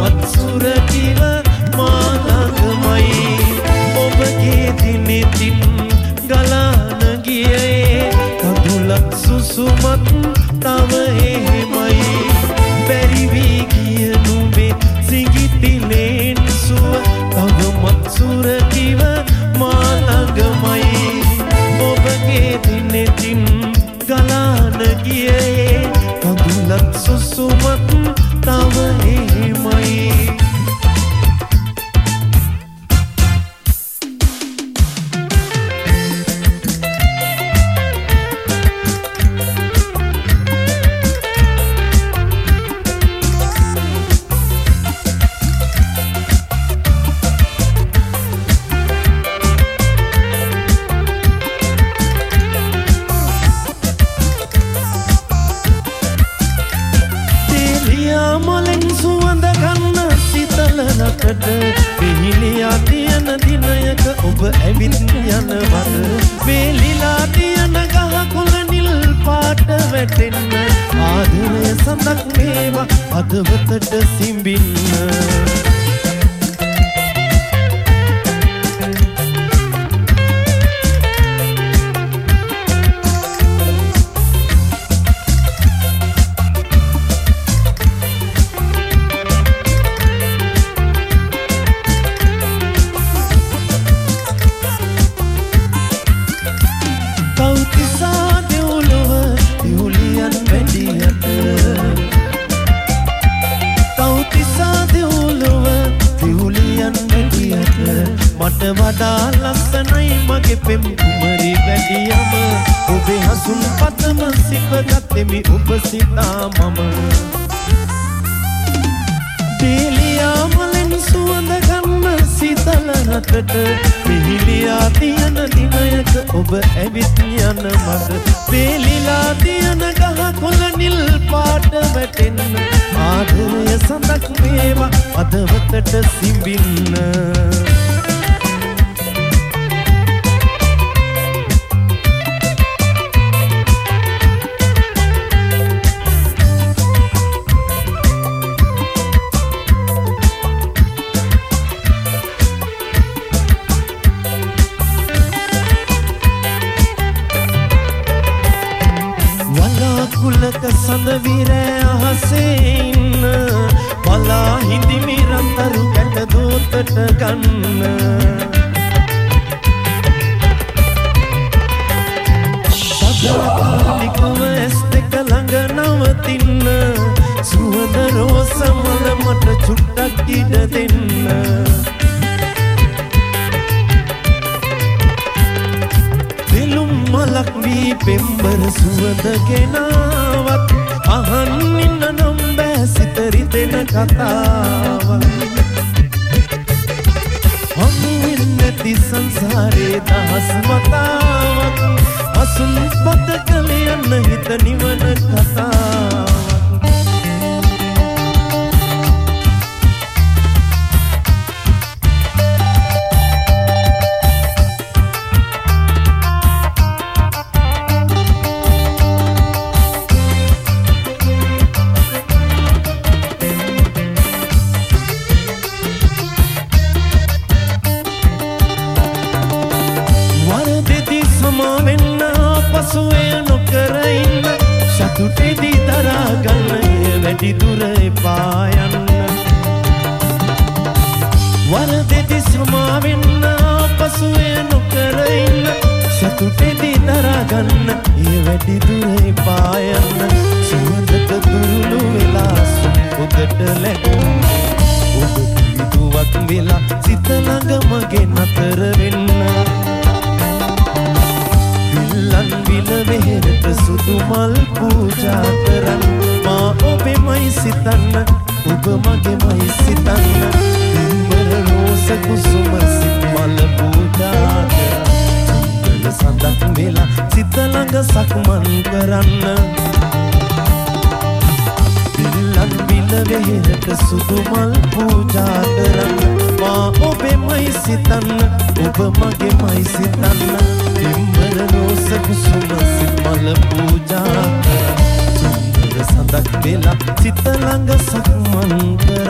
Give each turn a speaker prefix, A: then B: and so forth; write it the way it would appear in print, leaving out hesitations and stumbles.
A: කඳුලක් සුරකිව මා ළඟමයි ඔබගේ දිනෙතින් ගලාන ගියේ කඳුලක් සුසුමත් තව එහෙමයි බැරි වී ගිය නුඹේ සිඟිතිලෙන් සුව තවමත් සුරකිව මා ළඟමයි ඔබගේ දිනෙතින් ගලාන ගියේ කඳුලක් සුසුමත් තව එහෙමයි පිහිලියා තියන දිනයක ඔබ ඇවිත් යන වද වේලිලා තියන ගහ කොළ නිල් පාට වැටෙන්න ආදරය සඳක් වේවා අදවතට සිඹින්න මට වඩා ලස්සනයි මගේ පෙම් කුමරි වැඩියම ඔබේ හසුන් පතම සිප ගත්තෙමි ඔබ සිතා මම දේලියා මලෙන් සුවඳ ගන්න සීතල රටට පිහිලියා තියන දිනයක ඔබ ඇවිත් යන මට වේලිලා තියන ගහ කොළ නිල් පාට වැටෙන්න ආදරය සඳක් වේවා අදවතට සිඹින්න කුලක සඳ විරෑ අහසේ ඉන්න බලා හිඳිමි රන්තරු කැට දෝතට ගන්න සදලිකව ඇස් දෙක ළඟ නවතින්න සුවඳ රෝස මල මට චුට්ටක් ඉඩ දෙන්න මලක් වී පෙම්බර සුවඳ ගෙනාවත් අහන් ඉන්න නම් බෑ සිත රිදෙන කතාවක් හමු වෙන්නේ නැති සංසාරේ දහස් වතාවක් අසුන් පත කල යන්න හිත නිවන කතාවක් සතුටේදී දරා ගන්න වැඩි දුර එපා යන්න වරදෙදි සමා වෙන්න පසුවේ නොකර ඉන්න සතුටේදී දරා ගන්න වැඩි දුර එපා යන්න සුවඳට දුරුළු වෙලා සුපුදට ලැබුණ ඔබ කිවිදුවක් වෙලා සිත ළඟ මගේ නතර වෙන්න විල්ලන් විල වෙහෙරට සුදු මල් පූජා කරන්න මා ඔබෙමයි සිතන්න ඔබ මගේමයි සිතන්න දෙම්බර රෝස කුසුම සිත් මල පූජා කරන්න සඳක් වෙලා සිත ළඟ සක්මන් කරන්න විල්ලන් විල වෙහෙරට සුදු මල් පූජා කරන්න මා ඔබෙමයි සිතන්න ඔබ මගේමයි සිතන්න දෙම්බර රෝස කුසුම සිත් මල පූජා කරන්න සඳක් වෙලා සිත ළඟ සක්මන් කරන්න